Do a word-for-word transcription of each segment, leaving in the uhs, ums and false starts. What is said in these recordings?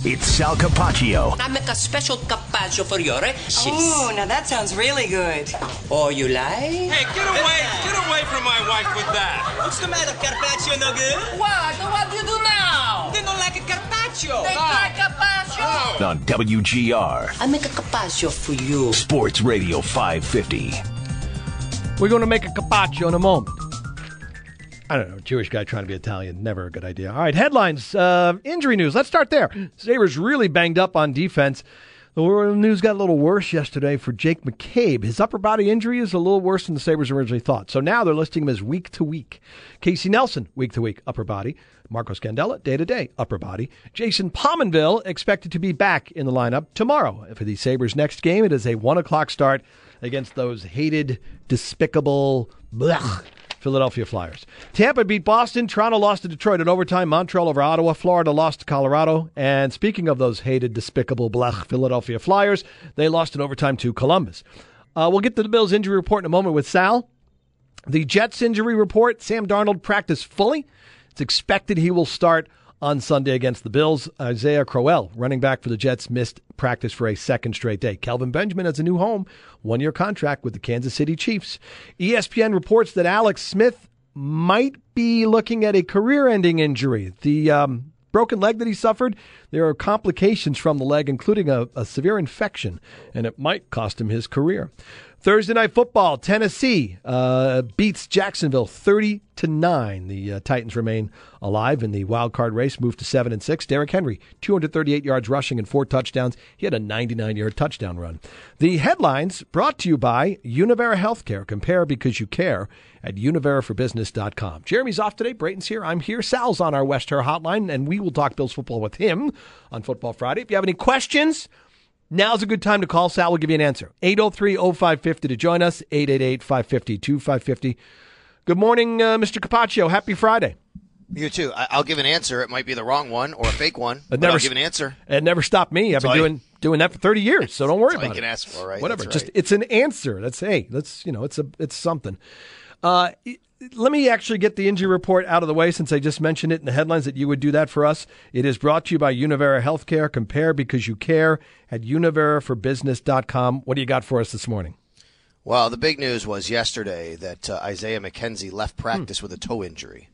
It's Sal Capaccio. I make a special carpaccio for your sis. Oh, now that sounds really good. Oh, you like? Hey, get away! Get away from my wife with that! What's the matter, carpaccio no good? What? What do you do now? They don't like a carpaccio. They like carpaccio. On W G R. I make a carpaccio for you. Sports Radio five fifty. We're going to make a carpaccio in a moment. I don't know, Jewish guy trying to be Italian, never a good idea. All right, headlines, uh, injury news. Let's start there. Sabres really banged up on defense. The news got a little worse yesterday for Jake McCabe. His upper body injury is a little worse than the Sabres originally thought. So now they're listing him as week to week. Casey Nelson, week to week, upper body. Marco Scandella, day to day, upper body. Jason Pominville expected to be back in the lineup tomorrow. For the Sabres' next game, it is a one o'clock start against those hated, despicable, blech, Philadelphia Flyers. Tampa beat Boston. Toronto lost to Detroit in overtime. Montreal over Ottawa. Florida lost to Colorado. And speaking of those hated, despicable, blech, Philadelphia Flyers, they lost in overtime to Columbus. Uh, we'll get to the Bills' injury report in a moment with Sal. The Jets' injury report, Sam Darnold practiced fully. It's expected he will start on Sunday against the Bills. Isaiah Crowell, running back for the Jets, missed practice for a second straight day. Kelvin Benjamin has a new home, one-year contract with the Kansas City Chiefs. E S P N reports that Alex Smith might be looking at a career-ending injury. The um, broken leg that he suffered, there are complications from the leg, including a, a severe infection, and it might cost him his career. Thursday Night Football, Tennessee uh, beats Jacksonville thirty to nine. The uh, Titans remain alive in the wild card race, moved to seven and six. Derrick Henry, two hundred thirty-eight yards rushing and four touchdowns. He had a ninety-nine yard touchdown run. The headlines brought to you by Univera Healthcare. Compare because you care at univera for business dot com. Jeremy's off today. Brayton's here. I'm here. Sal's on our West Her hotline, and we will talk Bills football with him on Football Friday. If you have any questions, now's a good time to call. Sal will give you an answer. eight oh three oh five fifty to join us. eight eight eight, five five zero, two five five zero. Good morning, uh, Mister Capaccio. Happy Friday. You too. I- I'll give an answer. It might be the wrong one or a fake one, but never, I'll give an answer. It never stopped me. I've been doing you, doing that for thirty years, so don't worry that's all about you it. can ask for, right? Whatever. That's Just right. it's an answer. That's hey. That's you know. It's a it's something. Uh, let me actually get the injury report out of the way since I just mentioned it in the headlines that you would do that for us. It is brought to you by Univera Healthcare. Compare because you care at univera for business dot com. What do you got for us this morning? Well, the big news was yesterday that uh, Isaiah McKenzie left practice hmm. with a toe injury,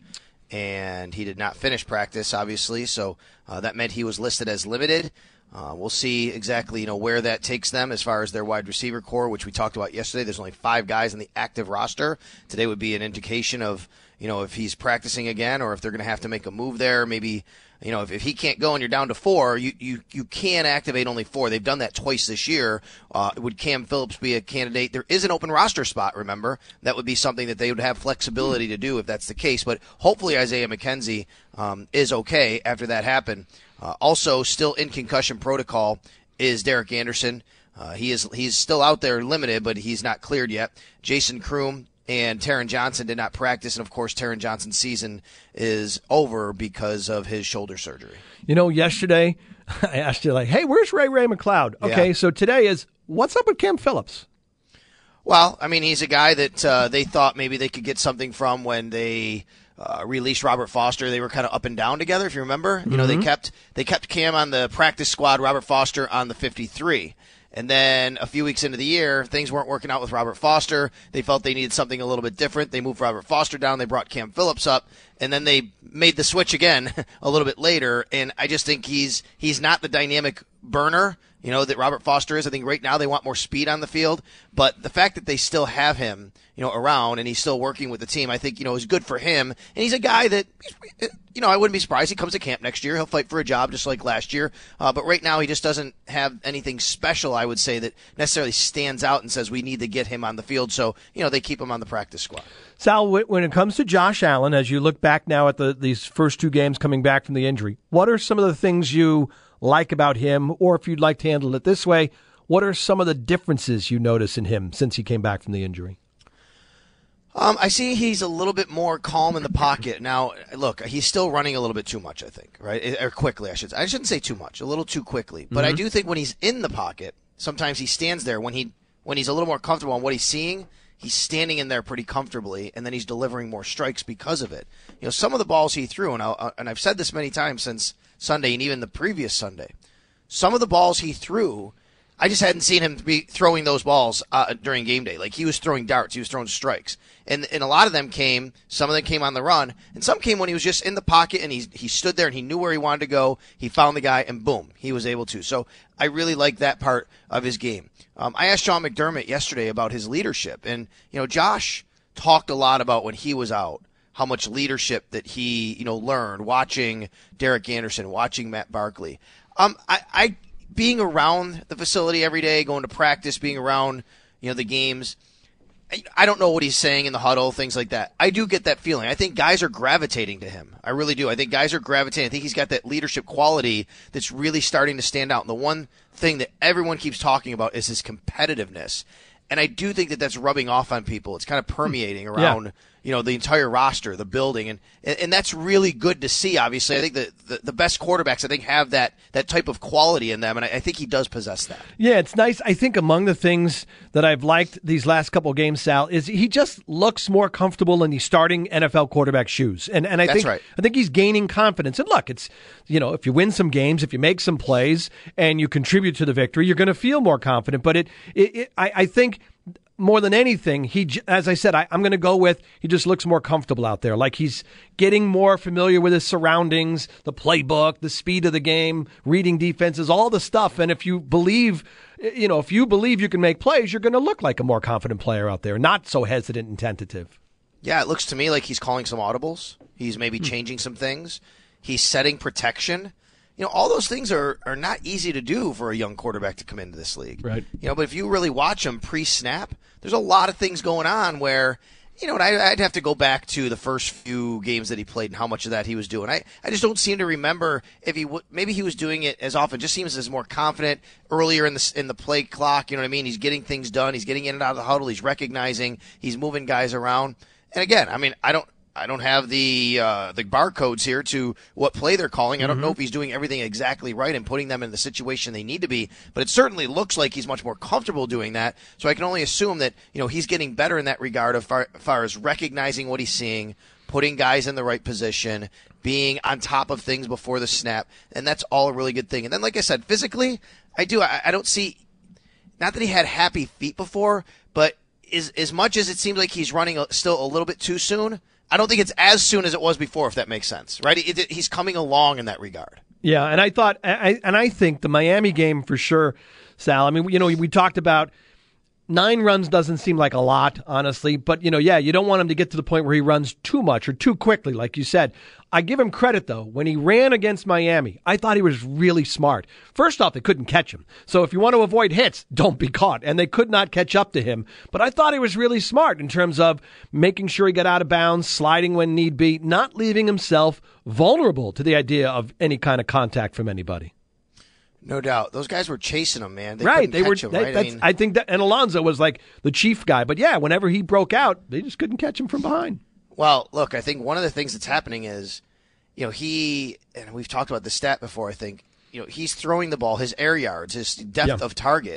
and he did not finish practice, obviously, so uh, that meant he was listed as limited. Uh, we'll see exactly, you know, where that takes them as far as their wide receiver core, which we talked about yesterday. There's only five guys on the active roster. Today would be an indication of, you know, if he's practicing again or if they're going to have to make a move there. Maybe, you know, if, if he can't go and you're down to four, you, you, you can activate only four. They've done that twice this year. Uh, would Cam Phillips be a candidate? There is an open roster spot, remember. That would be something that they would have flexibility to do if that's the case. But hopefully Isaiah McKenzie um, is okay after that happened. Uh, also, still in concussion protocol is Derek Anderson. Uh, he is he's still out there limited, but he's not cleared yet. Jason Kroom and Taron Johnson did not practice, and of course, Taron Johnson's season is over because of his shoulder surgery. You know, yesterday I asked you like, "Hey, where's Ray Ray McLeod?" Okay, yeah. So today is what's up with Cam Phillips? Well, I mean, he's a guy that uh, they thought maybe they could get something from when they. Uh, released Robert Foster. They were kind of up and down together, if you remember. Mm-hmm. You know, they kept they kept Cam on the practice squad, Robert Foster on the fifty-three. And then a few weeks into the year, things weren't working out with Robert Foster. They felt they needed something a little bit different. They moved Robert Foster down. They brought Cam Phillips up. And then they made the switch again a little bit later. And I just think he's he's not the dynamic burner, you know, that Robert Foster is. I think right now they want more speed on the field. But the fact that they still have him, you know, around and he's still working with the team, I think, you know, is good for him. And he's a guy that, you know, I wouldn't be surprised. He comes to camp next year. He'll fight for a job just like last year. Uh, but right now he just doesn't have anything special, I would say, that necessarily stands out and says we need to get him on the field. So, you know, they keep him on the practice squad. Sal, when it comes to Josh Allen, as you look back now at the these first two games coming back from the injury, what are some of the things you like about him? Or if you'd like to handle it this way, what are some of the differences you notice in him since he came back from the injury? Um, I see he's a little bit more calm in the pocket. Now, look, he's still running a little bit too much, I think, right? Or quickly, I should say. I shouldn't say too much, a little too quickly. But mm-hmm. I do think when he's in the pocket, sometimes he stands there. When he when he's a little more comfortable on what he's seeing, he's standing in there pretty comfortably, and then he's delivering more strikes because of it. You know, some of the balls he threw, and, I'll, and I've said this many times since Sunday and even the previous Sunday, some of the balls he threw, I just hadn't seen him be throwing those balls uh, during game day. Like, he was throwing darts, he was throwing strikes. And and a lot of them came, some of them came on the run, and some came when he was just in the pocket and he he stood there and he knew where he wanted to go. He found the guy, and boom, he was able to. So I really like that part of his game. Um, I asked Sean McDermott yesterday about his leadership, and you know, Josh talked a lot about when he was out, how much leadership that he you know learned watching Derek Anderson, watching Matt Barkley. Um, I, I being around the facility every day, going to practice, being around you know the games. I don't know what he's saying in the huddle, things like that. I do get that feeling. I think guys are gravitating to him. I really do. I think guys are gravitating. I think he's got that leadership quality that's really starting to stand out. And the one thing that everyone keeps talking about is his competitiveness. And I do think that that's rubbing off on people. It's kind of permeating around, yeah. you know, the entire roster, the building, and and that's really good to see. Obviously, I think the, the the best quarterbacks, I think, have that that type of quality in them, and I, I think he does possess that. Yeah, it's nice. I think among the things that I've liked these last couple of games, Sal, is he just looks more comfortable in the starting N F L quarterback shoes, and and I that's think right. I think he's gaining confidence. And look, it's you know, if you win some games, if you make some plays, and you contribute to the victory, you're going to feel more confident. But it, it, it I, I think. More than anything, he, as I said, I, I'm going to go with he just looks more comfortable out there. Like he's getting more familiar with his surroundings, the playbook, the speed of the game, reading defenses, all the stuff. And if you believe, you know, if you believe you can make plays, you're going to look like a more confident player out there, not so hesitant and tentative. Yeah, it looks to me like he's calling some audibles. He's maybe hmm. changing some things. He's setting protection. You know, all those things are, are not easy to do for a young quarterback to come into this league. Right. You know, but if you really watch him pre-snap, there's a lot of things going on where, you know, and I, I'd have to go back to the first few games that he played and how much of that he was doing. I, I just don't seem to remember if he w- maybe he was doing it as often. Just seems as more confident earlier in the in the play clock. You know what I mean? He's getting things done. He's getting in and out of the huddle. He's recognizing. He's moving guys around. And again, I mean, I don't. I don't have the uh, the barcodes here to what play they're calling. I don't Mm-hmm. know if he's doing everything exactly right and putting them in the situation they need to be, but it certainly looks like he's much more comfortable doing that. So I can only assume that you know he's getting better in that regard as far, as far as recognizing what he's seeing, putting guys in the right position, being on top of things before the snap, and that's all a really good thing. And then, like I said, physically, I do. I, I don't see, not that he had happy feet before, but is, as much as it seems like he's running a, still a little bit too soon, I don't think it's as soon as it was before, if that makes sense, right? It, it, he's coming along in that regard. Yeah, and I thought, I, and I think the Miami game for sure, Sal. I mean, you know, we talked about nine runs doesn't seem like a lot, honestly, but you know, yeah, you don't want him to get to the point where he runs too much or too quickly, like you said. I give him credit though. When he ran against Miami, I thought he was really smart. First off, they couldn't catch him. So if you want to avoid hits, don't be caught. And they could not catch up to him. But I thought he was really smart in terms of making sure he got out of bounds, sliding when need be, not leaving himself vulnerable to the idea of any kind of contact from anybody. No doubt. Those guys were chasing him, man. They right. couldn't They were. catch him, That, right? That's, I, mean, I think that, and Alonso was like the chief guy. But yeah, whenever he broke out, they just couldn't catch him from behind. Well, look, I think one of the things that's happening is, you know, he, and we've talked about the stat before, I think, you know, he's throwing the ball, his air yards, his depth Yeah. of target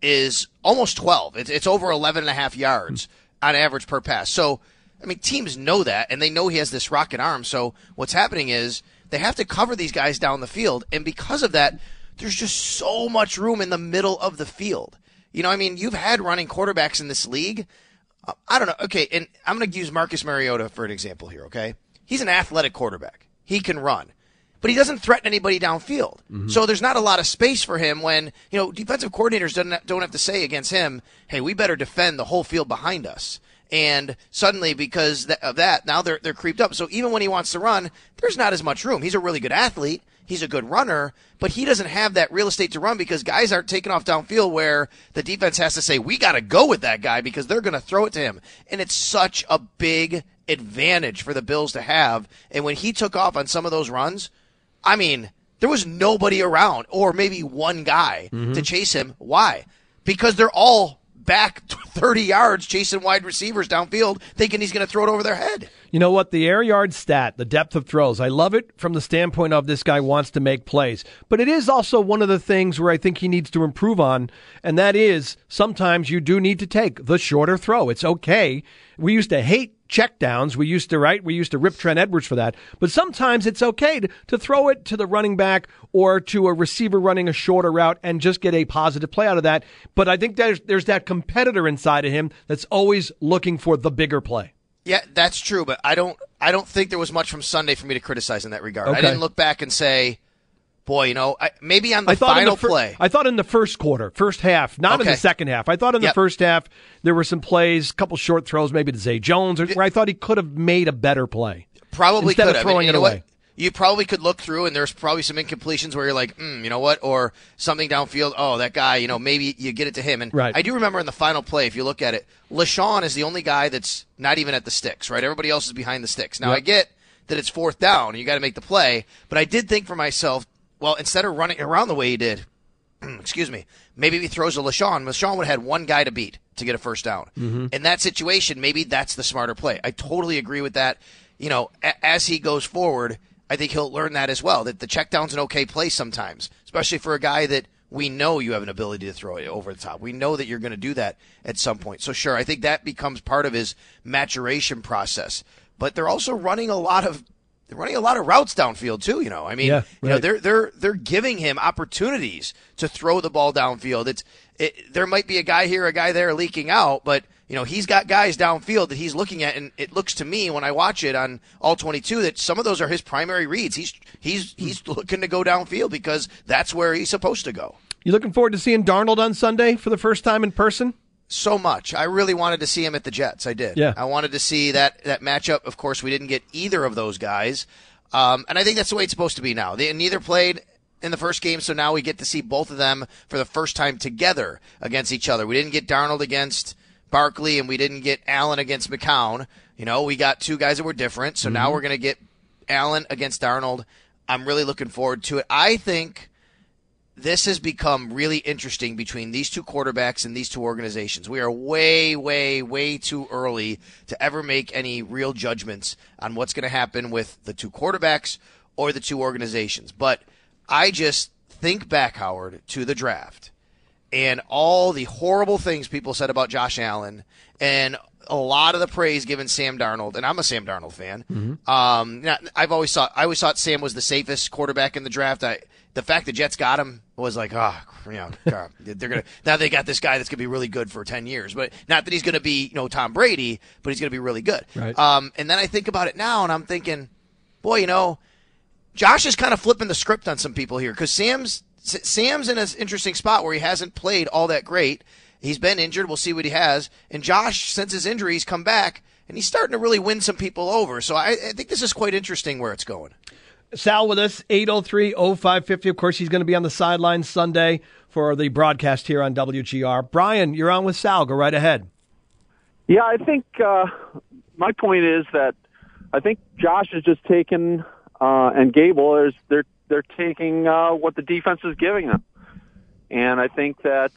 is almost twelve. It's, it's over eleven and a half yards mm. on average per pass. So, I mean, teams know that, and they know he has this rocket arm. So what's happening is they have to cover these guys down the field, and because of that, there's just so much room in the middle of the field. You know, I mean, you've had running quarterbacks in this league. Uh, I don't know. Okay, and I'm going to use Marcus Mariota for an example here, okay? He's an athletic quarterback. He can run. But he doesn't threaten anybody downfield. Mm-hmm. So there's not a lot of space for him when, you know, defensive coordinators don't, don't have to say against him, hey, we better defend the whole field behind us. And suddenly, because of that, now they're they're creeped up. So even when he wants to run, there's not as much room. He's a really good athlete. He's a good runner, but he doesn't have that real estate to run because guys aren't taking off downfield where the defense has to say, we got to go with that guy because they're going to throw it to him. And it's such a big advantage for the Bills to have. And when he took off on some of those runs, I mean, there was nobody around or maybe one guy mm-hmm. to chase him. Why? Because they're all back thirty yards chasing wide receivers downfield thinking he's going to throw it over their head. You know what? The air yard stat, the depth of throws, I love it from the standpoint of this guy wants to make plays. But it is also one of the things where I think he needs to improve on, and that is sometimes you do need to take the shorter throw. It's okay. We used to hate checkdowns. We used to, right? We used to rip Trent Edwards for that. But sometimes it's okay to, to throw it to the running back or to a receiver running a shorter route and just get a positive play out of that. But I think there's, there's that competitor inside of him that's always looking for the bigger play. Yeah, that's true, but I don't I don't think there was much from Sunday for me to criticize in that regard. Okay. I didn't look back and say, boy, you know, I, maybe on the I thought final in the fir- play. I thought in the first quarter, first half, not in Okay. the second half. I thought in the Yep. first half there were some plays, a couple short throws maybe to Zay Jones, or, where I thought he could have made a better play. Probably instead could of have. throwing And you it know away. what? You probably could look through, and there's probably some incompletions where you're like, mm, you know what, or something downfield. Oh, that guy, you know, maybe you get it to him. And Right. I do remember in the final play, if you look at it, LaShawn is the only guy that's not even at the sticks, right? Everybody else is behind the sticks. Now, Yep. I get that it's fourth down, and you got to make the play, but I did think for myself, well, instead of running around the way he did, excuse me, maybe if he throws to LaShawn, LaShawn would have had one guy to beat to get a first down. Mm-hmm. In that situation, maybe that's the smarter play. I totally agree with that. You know, a- as he goes forward, I think he'll learn that as well, that the check down's an okay play sometimes, especially for a guy that we know you have an ability to throw it over the top. We know that you're going to do that at some point. So, sure, I think that becomes part of his maturation process. But they're also running a lot of they're running a lot of routes downfield too, you know. I mean, Yeah, you know, right. they're they're they're giving him opportunities to throw the ball downfield. It's it, there might be a guy here, a guy there leaking out, but you know, he's got guys downfield that he's looking at, and it looks to me when I watch it on all twenty-two that some of those are his primary reads. He's he's he's looking to go downfield because that's where he's supposed to go. You looking forward to seeing Darnold on Sunday for the first time in person? So much. I really wanted to see him at the Jets. I did. Yeah. I wanted to see that that matchup. Of course, we didn't get either of those guys, um, and I think that's the way it's supposed to be now. They neither played in the first game, so now we get to see both of them for the first time together against each other. We didn't get Darnold against Barkley, and we didn't get Allen against McCown. You know, we got two guys that were different, so mm-hmm. now we're going to get Allen against Darnold. I'm really looking forward to it. I think this has become really interesting between these two quarterbacks and these two organizations. We are way, way, way too early to ever make any real judgments on what's going to happen with the two quarterbacks or the two organizations. But I just think back, Howard, to the draft and all the horrible things people said about Josh Allen and a lot of the praise given Sam Darnold, and I'm a Sam Darnold fan. Mm-hmm. Um, I've always thought I always thought Sam was the safest quarterback in the draft. I, the fact the Jets got him was like, oh, you know, God, they're gonna now they got this guy that's gonna be really good for ten years, but not that he's gonna be, you know, Tom Brady, but he's gonna be really good. Right. Um, and then I think about it now, and I'm thinking, boy, you know, Josh is kind of flipping the script on some people here because Sam's Sam's in an interesting spot where he hasn't played all that great. He's been injured. We'll see what he has. And Josh, since his injury, he's come back, and he's starting to really win some people over. So I, I think this is quite interesting where it's going. Sal with us, eight oh three oh five fifty. Of course, he's going to be on the sidelines Sunday for the broadcast here on W G R. Brian, you're on with Sal. Go right ahead. Yeah, I think uh, my point is that I think Josh is just taking, uh, and Gable, is they're, they're taking uh, what the defense is giving them. And I think that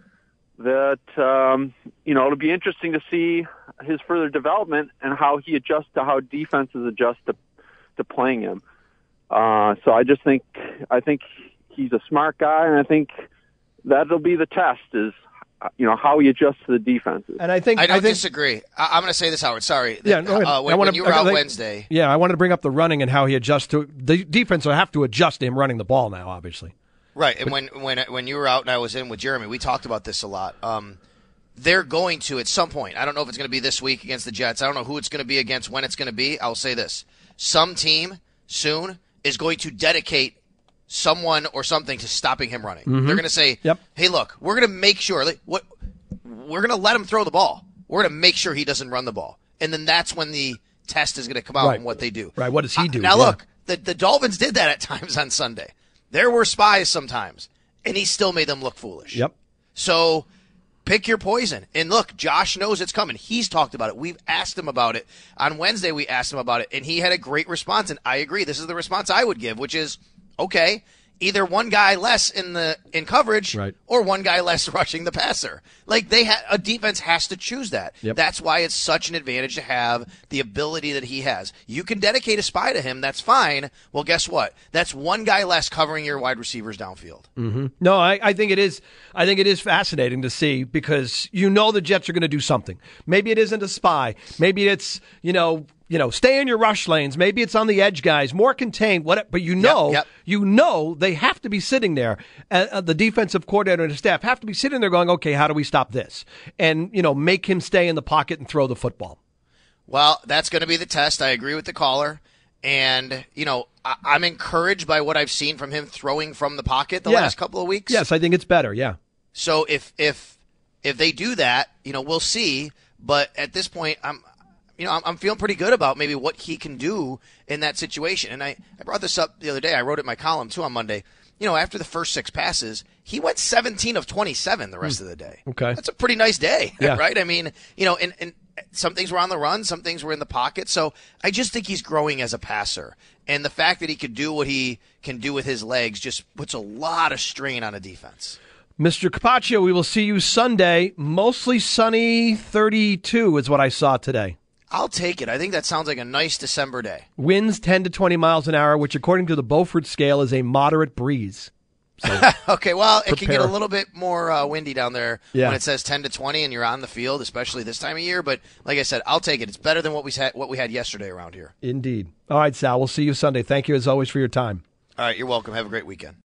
that, um, you know, it'll be interesting to see his further development and how he adjusts to how defenses adjust to, to playing him. Uh, so I just think, I think he's a smart guy, and I think that'll be the test is, you know, how he adjusts to the defenses. And I think I don't I think, disagree. I, I'm going to say this, Howard. Sorry. Yeah, no, uh, when, I wanna, when you were I out think, Wednesday. Yeah, I wanted to bring up the running and how he adjusts to the defense. Will have to adjust to him running the ball now, obviously. Right, and when when when you were out and I was in with Jeremy, we talked about this a lot. Um, they're going to, at some point, I don't know if it's going to be this week against the Jets. I don't know who it's going to be against, when it's going to be. I'll say this. Some team soon is going to dedicate someone or something to stopping him running. Mm-hmm. They're going to say, yep. hey, look, we're going to make sure, like, what we're going to let him throw the ball. We're going to make sure he doesn't run the ball. And then that's when the test is going to come out right. and what they do. Right, what does he do? Uh, now, yeah. look, the, the Dolphins did that at times on Sunday. There were spies sometimes, and he still made them look foolish. Yep. So pick your poison. And look, Josh knows it's coming. He's talked about it. We've asked him about it. On Wednesday, we asked him about it, and he had a great response. And I agree. This is the response I would give, which is, okay, either one guy less in the in coverage Right. or one guy less rushing the passer. Like they ha- a defense has to choose that. Yep. That's why it's such an advantage to have the ability that he has. You can dedicate a spy to him, that's fine. Well, guess what? That's one guy less covering your wide receivers downfield. Mm-hmm. No, I, I think it is. I think it is fascinating to see because you know the Jets are going to do something. Maybe it isn't a spy. Maybe it's you know. You know, stay in your rush lanes. Maybe it's on the edge, guys, more contained. What? But you know, Yep, yep. you know, they have to be sitting there. Uh, uh, the defensive coordinator and his staff have to be sitting there, going, "Okay, how do we stop this?" And you know, make him stay in the pocket and throw the football. Well, that's going to be the test. I agree with the caller, and you know, I- I'm encouraged by what I've seen from him throwing from the pocket the Yeah. last couple of weeks. Yes, I think it's better. Yeah. So if if if they do that, you know, we'll see. But at this point, I'm. You know, I'm, I'm feeling pretty good about maybe what he can do in that situation. And I, I brought this up the other day. I wrote it in my column, too, on Monday. You know, after the first six passes, he went seventeen of twenty-seven the rest of the day. Okay. That's a pretty nice day, Yeah. right? I mean, you know, and, and some things were on the run, some things were in the pocket. So I just think he's growing as a passer. And the fact that he could do what he can do with his legs just puts a lot of strain on a defense. Mister Capaccio, we will see you Sunday. Mostly sunny, thirty-two is what I saw today. I'll take it. I think that sounds like a nice December day. Winds ten to twenty miles an hour, which according to the Beaufort scale is a moderate breeze. So, okay, well, it can get a Prepare. little bit more uh, windy down there Yeah. when it says ten to twenty and you're on the field, especially this time of year. But like I said, I'll take it. It's better than what we had, what we had yesterday around here. indeed. All right, Sal, we'll see you Sunday. Thank you as always for your time. All right, you're welcome. Have a great weekend.